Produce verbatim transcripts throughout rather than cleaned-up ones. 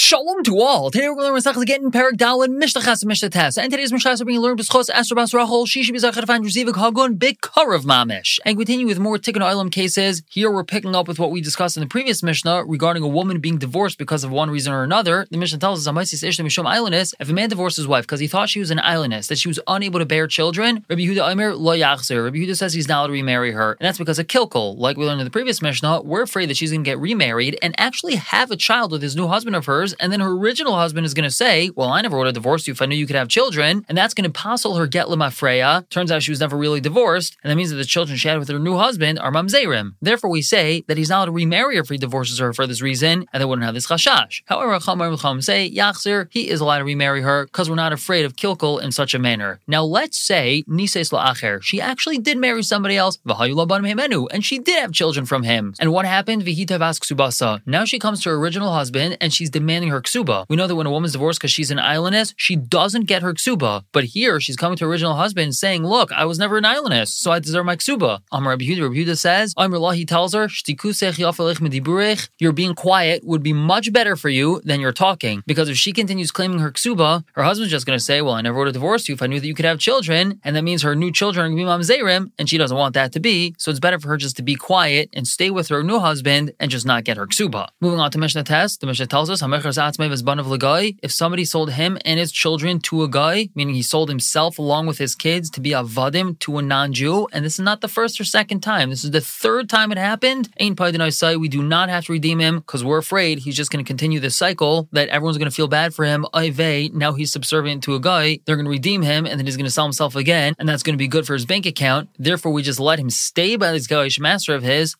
Shalom to all. Today we're going to learn Masechtas Gittin Perek Daled Mishnah Ches and Mishnah Tes. And today's Mishnah we're going to learn B'schos Esther Bas Rachel. She should be Zachar to find Rezivik Hagun B'Karav Mamish. And continue with more Tikkun Olam cases. Here we're picking up with what we discussed in the previous Mishnah regarding a woman being divorced because of one reason or another. The Mishnah tells us Amaisis Ishta Mishum Islandess. If a man divorced his wife because he thought she was an islandess, that she was unable to bear children, Rabbi Yehuda Omer Lo Yachzer. Rabbi Yehuda says he's not allowed to remarry her, and that's because of kilkel. Like we learned in the previous Mishnah, we're afraid that she's going to get remarried and actually have a child with his new husband of hers, and then her original husband is going to say, well, I never would have divorced you if I knew you could have children, and that's going to passel her get lemafreya. Turns out she was never really divorced, and that means that the children she had with her new husband are mamzerim. Therefore, we say that he's not allowed to remarry her if he divorces her for this reason, and they wouldn't have this chashash. However, Chacham say, Yachzer, he is allowed to remarry her because we're not afraid of kilkel in such a manner. Now, let's say, Nises la'acher, she actually did marry somebody else, and she did have children from him. And what happened? Vihitavas ksubasa. Now she comes to her original husband, and she's demanding her ksuba. We know that when a woman's divorced because she's an islandess, she doesn't get her ksuba. But here, she's coming to her original husband saying, look, I was never an islandess, so I deserve my ksuba. Amar Rabbi Yehuda, Rabbi Yehuda says, Amar Allah, he tells her, your being quiet would be much better for you than your talking. Because if she continues claiming her ksuba, her husband's just going to say, well, I never would have divorced you if I knew that you could have children. And that means her new children are going to be mamzerim, and she doesn't want that to be. So it's better for her just to be quiet and stay with her new husband and just not get her ksuba. Moving on to Mishnah Tes, the Mishnah tells us, if somebody sold him and his children to a guy, meaning he sold himself along with his kids to be avadim to a non-Jew, and this is not the first or second time, this is the third time it happened, Ein Paidinai Sai, we do not have to redeem him because we're afraid he's just going to continue this cycle that everyone's going to feel bad for him. Ayvei, now he's subservient to a guy, they're going to redeem him, and then he's going to sell himself again, and that's going to be good for his bank account. Therefore, we just let him stay by this Goyish master of his,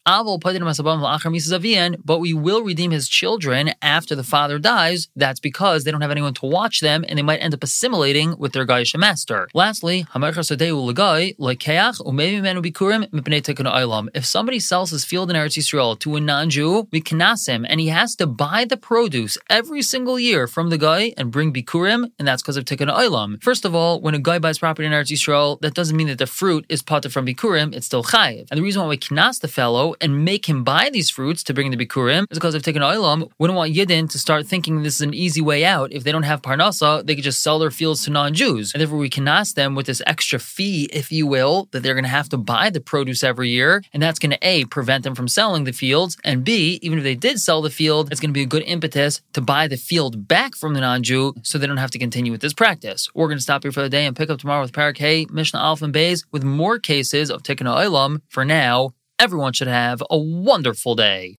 but we will redeem his children after the father dies. That's because they don't have anyone to watch them, and they might end up assimilating with their Goyish master. Lastly, if somebody sells his field in Eretz Yisrael to a non-Jew, we knas him, and he has to buy the produce every single year from the guy and bring bikurim, and that's because of tikkun olam. First of all, when a guy buys property in Eretz Yisrael, that doesn't mean that the fruit is potter from bikurim, it's still chayiv. And the reason why we knas the fellow and make him buy these fruits to bring the bikurim is because of tikkun olam. We don't want Yidden to start thinking this is an easy way out. If they don't have parnasa, they could just sell their fields to non-Jews. And therefore we knas them with this extra fee, if you will, that they're going to have to buy the produce every year, and that's going to A, prevent them from selling the fields, and B, even if they did sell the field, it's going to be a good impetus to buy the field back from the non-Jew so they don't have to continue with this practice. We're going to stop here for the day and pick up tomorrow with Perek Hey, Mishnah Aleph and Beis, with more cases of Tikkun Olam. For now, everyone should have a wonderful day.